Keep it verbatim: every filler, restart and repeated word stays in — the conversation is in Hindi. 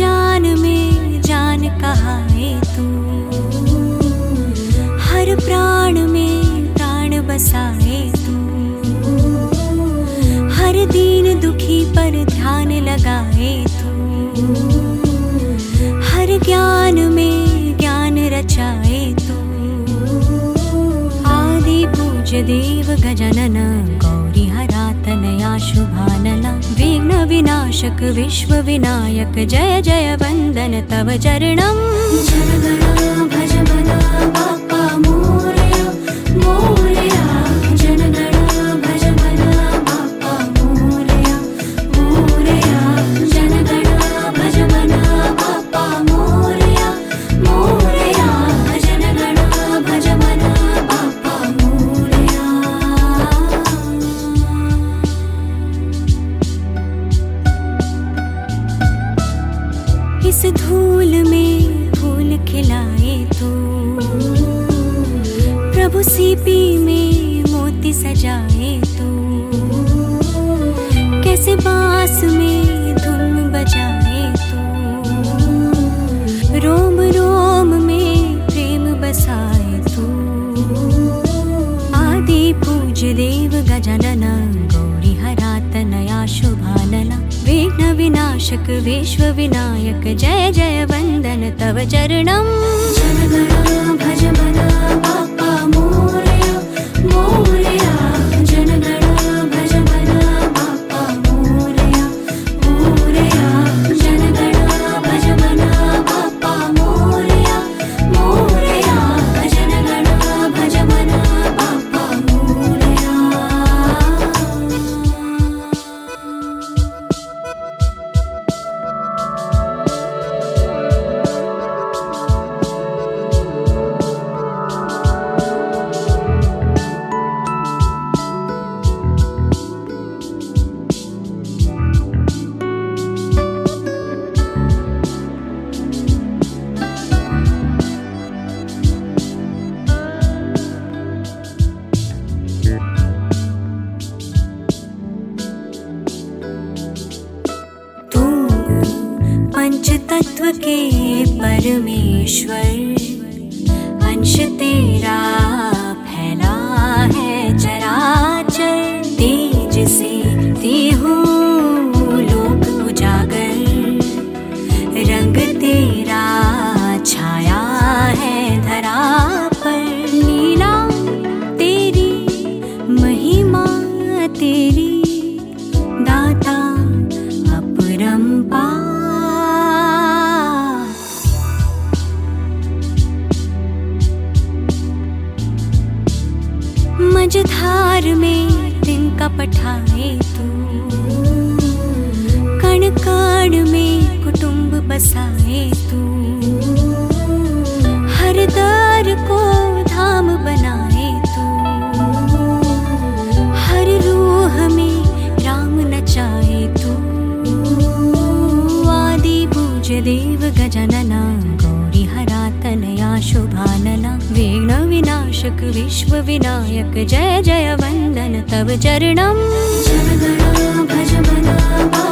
जान में जान कहाए तू, हर प्राण में प्राण बसाए तू, हर दीन दुखी पर ध्यान लगाए तू, हर ज्ञान में ज्ञान रचाए तू। आदि पूज्य देव गजानन गौरी हरा तनया शुभानना, विघ्न विनाशक विश्व विनायक जय जय वंदन तव चरणम। जनगणा भज मना बाप्पा मोरया मोरया, जनगणा भज मना बाप्पा मोरया मोरया, जनगणा भज मना बाप्पा मोरया मोरया, जनगणा भज मना बाप्पा मोरया। इस धूल में फूल खिलाए तू, प्रभु सीपी में मोती सजाए तू, कैसे बांस में धुन बजाए तू, रोम रोम में प्रेम बसाए तू। आदि पूज्य देव गजानन गौरी हरा तनया शुभानना, विघ्न विनाशक विश्व विनायक जय जय वंदन तव चरणम। जनगणा भज मना बाप्पा मोरया मोरया, जनगणा भज मना बाप्पा मोरया मोरया, जनगणा भज मना बाप्पा मोरया मोरया, जनगणा भज मना बाप्पा मोरया। पंच तत्व के परमेश्वर, अंश तेरा फैला है चराचर, तेज से देहु लोक उजागर, रंग तेरा छाया है धरा पर, लीला तेरी महिमा तेरी दाता अपरंपार। मझधार में तिनका पठाए तू, कण कण में कुटुंब बसाए तू, हर दर को धाम बनाए तू, हर रूह में राम नचाए तू। आदि पूज्य देव गजानना गौरी हरा तनया शुभानना, विघ्न विनाशक विश्व विनायक जय जय वंदन तव चरणम। जनगणा भज मना